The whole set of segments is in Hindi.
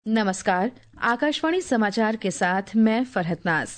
नमस्कार। आकाशवाणी समाचार के साथ मैं फरहत नाज।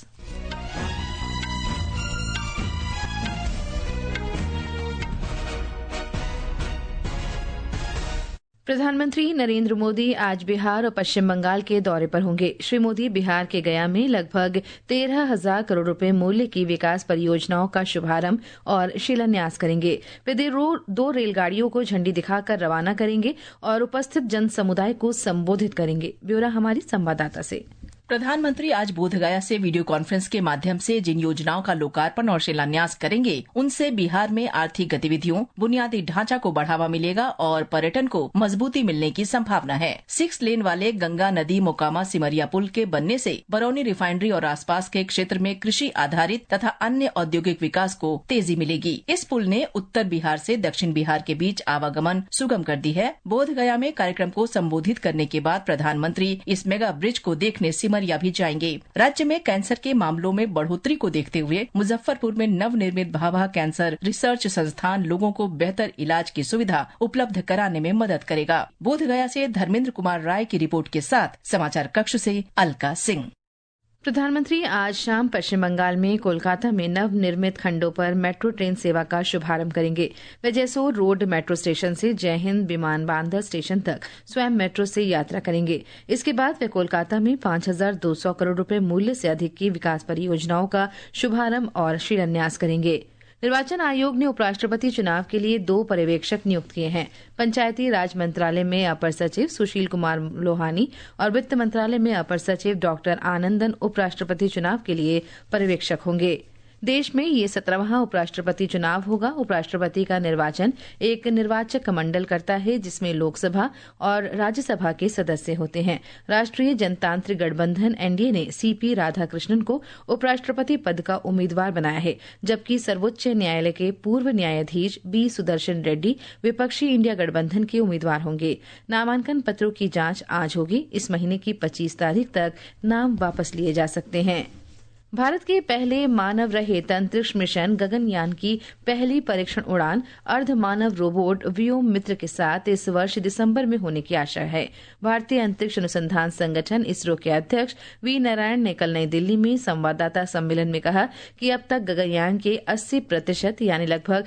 प्रधानमंत्री नरेंद्र मोदी आज बिहार और पश्चिम बंगाल के दौरे पर होंगे। श्री मोदी बिहार के गया में लगभग 13,000 करोड़ रुपए मूल्य की विकास परियोजनाओं का शुभारंभ और शिलान्यास करेंगे। वे 2 रेलगाड़ियों को झंडी दिखाकर रवाना करेंगे और उपस्थित जन समुदाय को संबोधित करेंगे। ब्यौरा हमारी संवाददाता से। प्रधानमंत्री आज बोधगया से वीडियो कॉन्फ्रेंस के माध्यम से जिन योजनाओं का लोकार्पण और शिलान्यास करेंगे, उनसे बिहार में आर्थिक गतिविधियों, बुनियादी ढांचा को बढ़ावा मिलेगा और पर्यटन को मजबूती मिलने की संभावना है। 6 लेन वाले गंगा नदी मोकामा सिमरिया पुल के बनने से बरौनी रिफाइनरी और आसपास के क्षेत्र में कृषि आधारित तथा अन्य औद्योगिक विकास को तेजी मिलेगी। इस पुल ने उत्तर बिहार से दक्षिण बिहार के बीच आवागमन सुगम कर दी है। बोधगया में कार्यक्रम को संबोधित करने के बाद प्रधानमंत्री इस मेगा ब्रिज को देखने सिमरिया भी जाएंगे। राज्य में कैंसर के मामलों में बढ़ोतरी को देखते हुए मुजफ्फरपुर में नवनिर्मित भाभा कैंसर रिसर्च संस्थान लोगों को बेहतर इलाज की सुविधा उपलब्ध कराने में मदद करेगा। बोधगया से धर्मेंद्र कुमार राय की रिपोर्ट के साथ समाचार कक्ष से अलका सिंह। प्रधानमंत्री आज शाम पश्चिम बंगाल में कोलकाता में नवनिर्मित खंडों पर मेट्रो ट्रेन सेवा का शुभारंभ करेंगे। वे जैसोर रोड मेट्रो स्टेशन से जय हिंद विमानबंदर स्टेशन तक स्वयं मेट्रो से यात्रा करेंगे। इसके बाद वे कोलकाता में 5,200 करोड़ रुपए मूल्य से अधिक की विकास परियोजनाओं का शुभारंभ और शिलान्यास करेंगे। निर्वाचन आयोग ने उपराष्ट्रपति चुनाव के लिए 2 पर्यवेक्षक नियुक्त किए हैं। पंचायती राज मंत्रालय में अपर सचिव सुशील कुमार लोहानी और वित्त मंत्रालय में अपर सचिव डॉक्टर आनंदन उपराष्ट्रपति चुनाव के लिए पर्यवेक्षक होंगे। देश में ये 17वां उपराष्ट्रपति चुनाव होगा। उपराष्ट्रपति का निर्वाचन एक निर्वाचक मंडल करता है, जिसमें लोकसभा और राज्यसभा के सदस्य होते हैं। राष्ट्रीय जनतांत्रिक गठबंधन एनडीए ने सीपी राधाकृष्णन को उपराष्ट्रपति पद का उम्मीदवार बनाया है, जबकि सर्वोच्च न्यायालय के पूर्व न्यायाधीश बी सुदर्शन रेड्डी विपक्षी इंडिया गठबंधन के उम्मीदवार होंगे। नामांकन पत्रों की जांच आज होगी। इस महीने की 25 तारीख तक नाम वापस लिए जा सकते हैं। भारत के पहले मानव रहित अंतरिक्ष मिशन गगनयान की पहली परीक्षण उड़ान अर्ध मानव रोबोट व्योम मित्र के साथ इस वर्ष दिसंबर में होने की आशा है। भारतीय अंतरिक्ष अनुसंधान संगठन इसरो के अध्यक्ष वी नारायण ने कल नई दिल्ली में संवाददाता सम्मेलन में कहा कि अब तक गगनयान के 80% यानी लगभग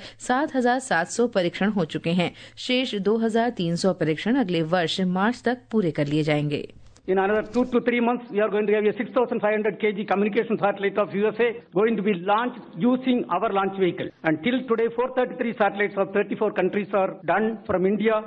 7,700 परीक्षण हो चुके हैं। शेष 2,300 परीक्षण अगले वर्ष मार्च तक पूरे कर लिए जाएंगे। In another 2 to 3 months, we are going to have a 6,500 kg communication satellite of USA going to be launched using our launch vehicle. Until today, 433 satellites of 34 countries are done from India.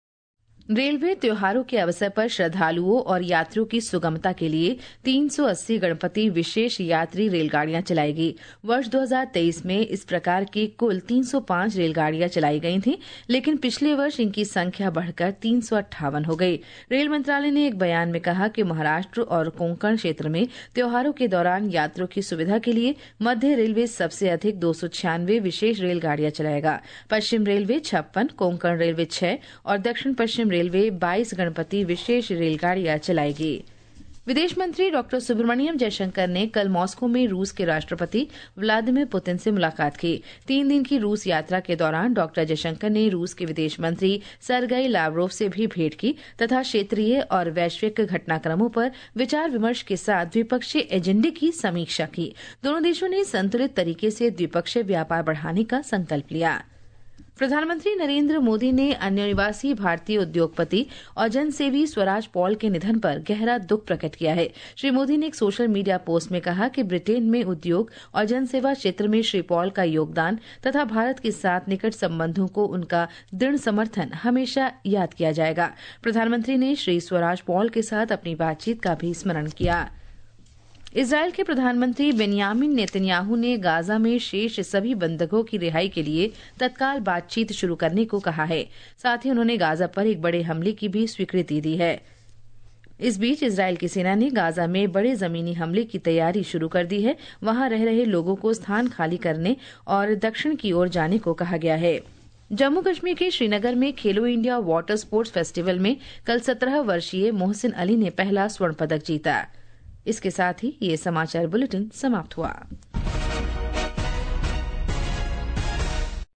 Railway त्योहारों के अवसर पर श्रद्धालुओं और यात्रियों की सुगमता के लिए 380 गणपति विशेष यात्री रेलगाड़ियां चलाएगी। वर्ष 2023 में इस प्रकार की कुल 305 रेलगाड़ियां चलाई गई थीं, लेकिन पिछले वर्ष इनकी संख्या बढ़कर 358 हो गई। रेल मंत्रालय ने एक बयान में कहा कि महाराष्ट्र और कोंकण क्षेत्र में त्योहारों के दौरान यात्रियों की सुविधा के लिए मध्य रेलवे सबसे अधिक 296 विशेष रेलगाड़ियां चलाएगा। पश्चिम रेलवे 56, कोंकण रेलवे 6 और दक्षिण पश्चिम रेलवे 22 गणपति विशेष रेलगाड़ियां चलाएगी। विदेश मंत्री डॉक्टर सुब्रमण्यम जयशंकर ने कल मॉस्को में रूस के राष्ट्रपति व्लादिमीर पुतिन से मुलाकात की। 3 दिन की रूस यात्रा के दौरान डॉक्टर जयशंकर ने रूस के विदेश मंत्री सरगेई लावरोव से भी भेंट की तथा क्षेत्रीय और वैश्विक घटनाक्रमों पर विचार विमर्श के साथ द्विपक्षीय एजेंडे की समीक्षा की। दोनों देशों ने संतुलित तरीके से द्विपक्षीय व्यापार बढ़ाने का संकल्प लिया। प्रधानमंत्री नरेंद्र मोदी ने अनिवासी भारतीय उद्योगपति और जनसेवी स्वराज पॉल के निधन पर गहरा दुख प्रकट किया है। श्री मोदी ने एक सोशल मीडिया पोस्ट में कहा कि ब्रिटेन में उद्योग और जनसेवा क्षेत्र में श्री पॉल का योगदान तथा भारत के साथ निकट संबंधों को उनका दृढ़ समर्थन हमेशा याद किया जाएगा। प्रधानमंत्री ने श्री स्वराज पॉल के साथ अपनी बातचीत का भी स्मरण किया। इजरायल के प्रधानमंत्री बेन्यामिन नेतन्याहू ने गाजा में शेष सभी बंधकों की रिहाई के लिए तत्काल बातचीत शुरू करने को कहा है। साथ ही उन्होंने गाजा पर एक बड़े हमले की भी स्वीकृति दी है। इस बीच इजरायल की सेना ने गाजा में बड़े जमीनी हमले की तैयारी शुरू कर दी है। वहां रह रहे लोगों को स्थान खाली करने और दक्षिण की ओर जाने को कहा गया है। जम्मू कश्मीर के श्रीनगर में खेलो इंडिया वाटर स्पोर्ट्स फेस्टिवल में कल 17 वर्षीय मोहसिन अली ने पहला स्वर्ण पदक जीता। इसके साथ ही ये समाचार बुलेटिन समाप्त हुआ।